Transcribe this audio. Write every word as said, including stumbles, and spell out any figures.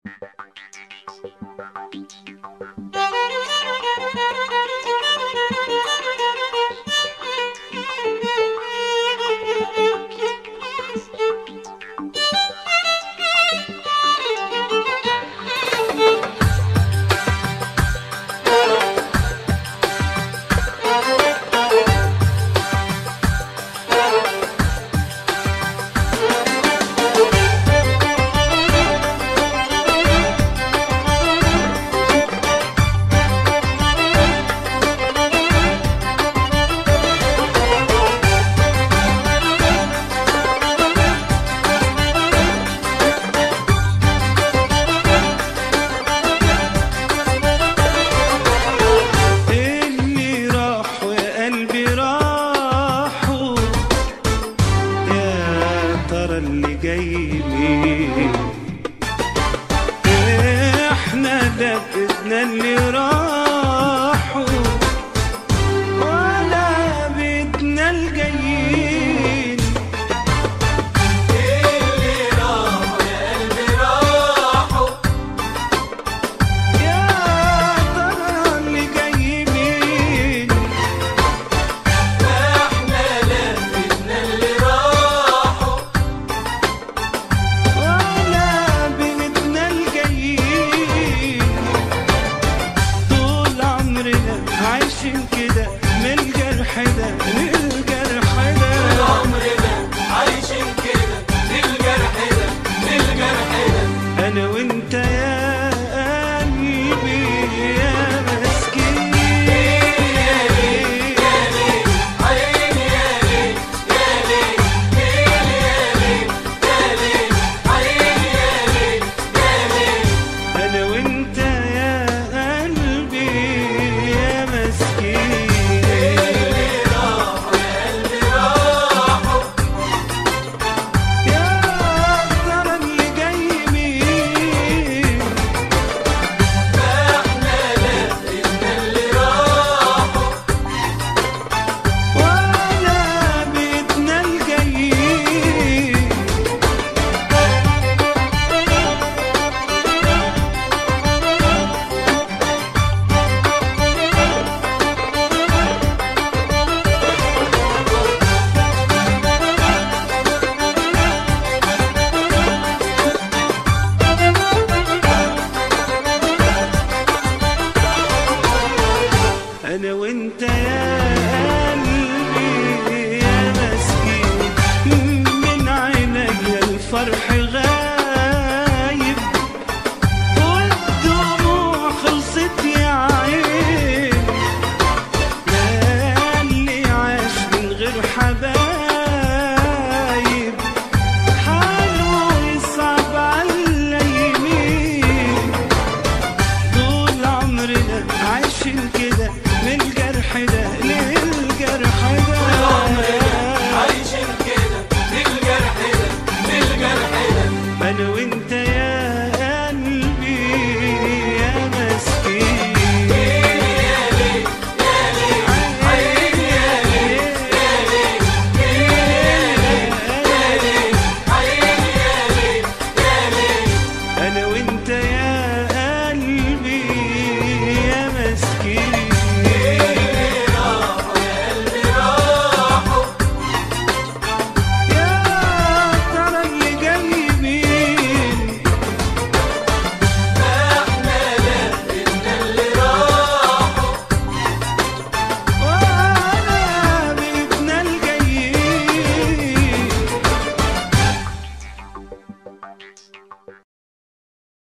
اللي جاي ليه احنا دفدنا اللي راحوا ولا بدنا الجايين. اللي راحوا يا قلبي راحوا، يا ترى اللي جاي مين؟ احنا لفتنا اللي راحوا ولا بدنا الجايين. طول عمرنا عايشين كده من الجرح ده للجرح ده، طول عمرنا عايشين كده للجرح ده للجرح ده. انا وانت